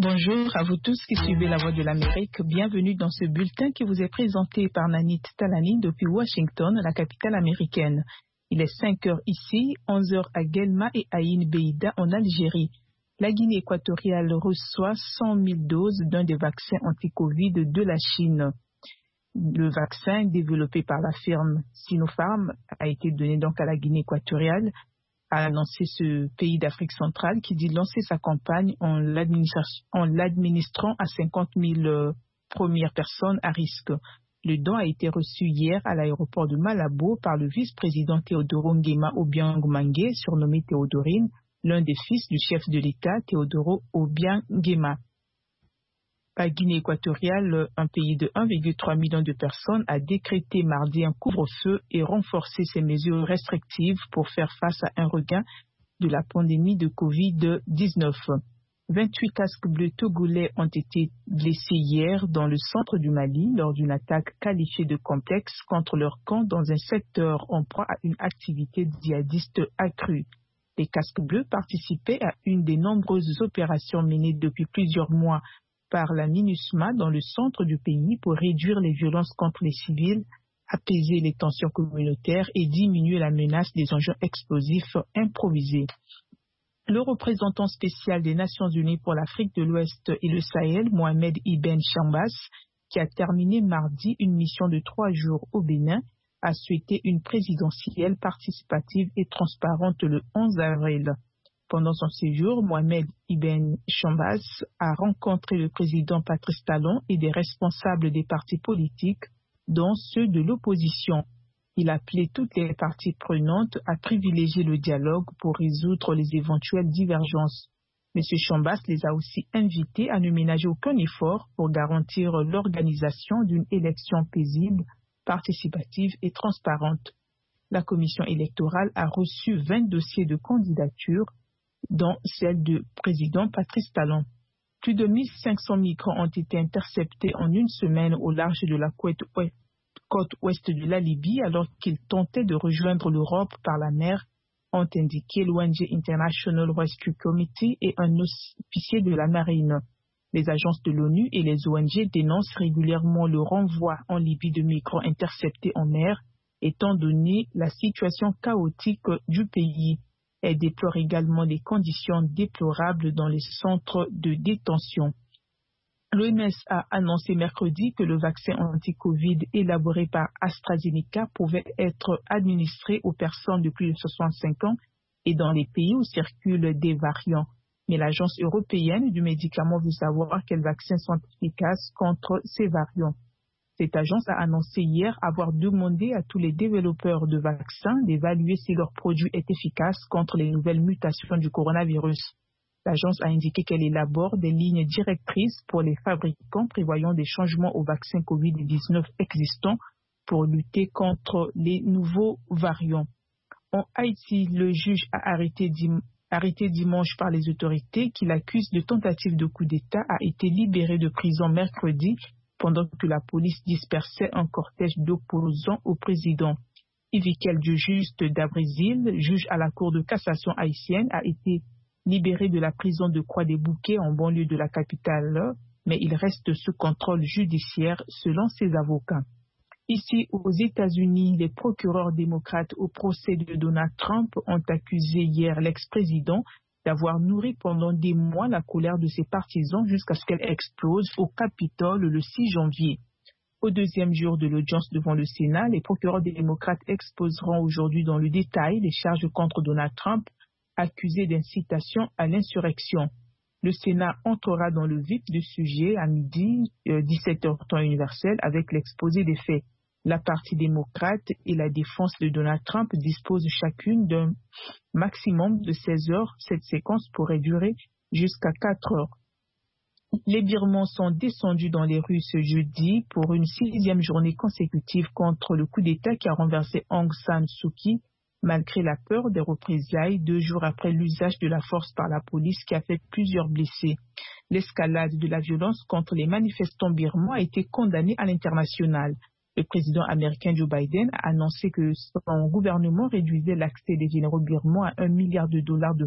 Bonjour à vous tous qui suivez La Voix de l'Amérique. Bienvenue dans ce bulletin qui vous est présenté par Nanit Talani depuis Washington, la capitale américaine. Il est 5 heures ici, 11 heures à Guelma et Aïn Beïda en Algérie. La Guinée équatoriale reçoit 100 000 doses d'un des vaccins anti-Covid de la Chine. Le vaccin développé par la firme Sinopharm a été donné donc à la Guinée équatoriale, a annoncé ce pays d'Afrique centrale qui dit lancer sa campagne en l'administrant à 50 000 premières personnes à risque. Le don a été reçu hier à l'aéroport de Malabo par le vice-président Teodoro Nguema Obiang Mangue, surnommé Théodorine, l'un des fils du chef de l'État Teodoro Obiang Nguema. La Guinée équatoriale, un pays de 1,3 million de personnes, a décrété mardi un couvre-feu et renforcé ses mesures restrictives pour faire face à un regain de la pandémie de Covid-19. 28 casques bleus togolais ont été blessés hier dans le centre du Mali lors d'une attaque qualifiée de complexe contre leur camp dans un secteur en proie à une activité djihadiste accrue. Les casques bleus participaient à une des nombreuses opérations menées depuis plusieurs mois par la MINUSMA dans le centre du pays pour réduire les violences contre les civils, apaiser les tensions communautaires et diminuer la menace des engins explosifs improvisés. Le représentant spécial des Nations Unies pour l'Afrique de l'Ouest et le Sahel, Mohamed Ibn Chambas, qui a terminé mardi une mission de 3 jours au Bénin, a souhaité une présidentielle participative et transparente le 11 avril. Pendant son séjour, Mohamed Ibn Chambas a rencontré le président Patrice Talon et des responsables des partis politiques, dont ceux de l'opposition. Il a appelé toutes les parties prenantes à privilégier le dialogue pour résoudre les éventuelles divergences. M. Chambas les a aussi invités à ne ménager aucun effort pour garantir l'organisation d'une élection paisible, participative et transparente. La commission électorale a reçu 20 dossiers de candidature, dont celle du président Patrice Talon. Plus de 1500 migrants ont été interceptés en une semaine au large de la côte ouest de la Libye alors qu'ils tentaient de rejoindre l'Europe par la mer, ont indiqué l'ONG International Rescue Committee et un officier de la marine. Les agences de l'ONU et les ONG dénoncent régulièrement le renvoi en Libye de migrants interceptés en mer, étant donné la situation chaotique du pays. Elle déplore également les conditions déplorables dans les centres de détention. L'OMS a annoncé mercredi que le vaccin anti-Covid élaboré par AstraZeneca pouvait être administré aux personnes de plus de 65 ans et dans les pays où circulent des variants. Mais l'Agence européenne du médicament veut savoir quels vaccins sont efficaces contre ces variants. Cette agence a annoncé hier avoir demandé à tous les développeurs de vaccins d'évaluer si leur produit est efficace contre les nouvelles mutations du coronavirus. L'agence a indiqué qu'elle élabore des lignes directrices pour les fabricants prévoyant des changements aux vaccins COVID-19 existants pour lutter contre les nouveaux variants. En Haïti, le juge a arrêté dimanche par les autorités qui l'accusent de tentative de coup d'État a été libéré de prison mercredi pendant que la police dispersait un cortège d'opposants au président. Ivikel Diojuste d'Abrésil, juge à la Cour de cassation haïtienne, a été libéré de la prison de Croix-des-Bouquets en banlieue de la capitale, mais il reste sous contrôle judiciaire selon ses avocats. Ici, aux États-Unis, les procureurs démocrates au procès de Donald Trump ont accusé hier l'ex-président d'avoir nourri pendant des mois la colère de ses partisans jusqu'à ce qu'elle explose au Capitole le 6 janvier. Au deuxième jour de l'audience devant le Sénat, les procureurs démocrates exposeront aujourd'hui dans le détail les charges contre Donald Trump, accusé d'incitation à l'insurrection. Le Sénat entrera dans le vif du sujet à midi, 17h temps universel, avec l'exposé des faits. La partie démocrate et la défense de Donald Trump disposent chacune d'un maximum de 16 heures. Cette séquence pourrait durer jusqu'à 4 heures. Les Birmans sont descendus dans les rues ce jeudi pour une 6e journée consécutive contre le coup d'État qui a renversé Aung San Suu Kyi, malgré la peur des représailles 2 jours après l'usage de la force par la police qui a fait plusieurs blessés. L'escalade de la violence contre les manifestants birmans a été condamnée à l'international. Le président américain Joe Biden a annoncé que son gouvernement réduisait l'accès des généraux birmans à $1 milliard de